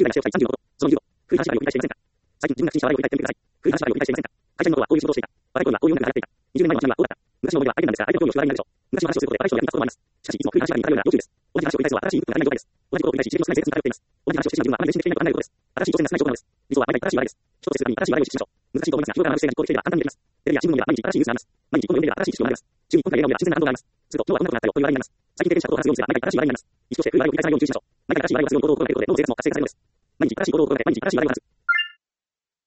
ぐらいな試をしたい35度。その2度。古い話はよく理解していませんか？最近自分が口にした話題を言ってみてください。古い話はよく理解していませんか？会社員の頃はこういう仕事をしていた。若い頃はこういう音楽が流行っていた。20年前の私にはこうだった。昔の思いは相手なんですが、相手の興味を主題になるでしょう。昔の話をすることで話を役に立つこともあります。しかし、いつも古い話が似たような要求です。同じ話を繰り返すのは新しいインプットがない状態です。同じことを繰り返し、刺激を少ない生活に頼っています。同じ話をしてしまう自分はあまり練習できていないことがないことです。新しい挑戦が少ない状態なのです。理想は毎回新しい話題です。人と接するために新しい話題を意識しましょう。難しいと思いますが、日頃から学ぶ姿勢が実行できていれば簡単にできます。テレビや新聞を見れば毎日新しいニュースがあります。毎日一本の読んでいれば新しい知識を学びます。週に1本くらい映画を見れば新鮮な感動があります。すると、今日はこんなことがあったよという話題になります。最近経験したことを話すようにすれば毎回新しい話題になります。意識として古い話題を繰り返さないように注意しましょう。毎回新しい話題をするように行動を心がけることでどんどん生活が生産されるのです。毎日新しい行動を心がけて毎日新しい話題を話す。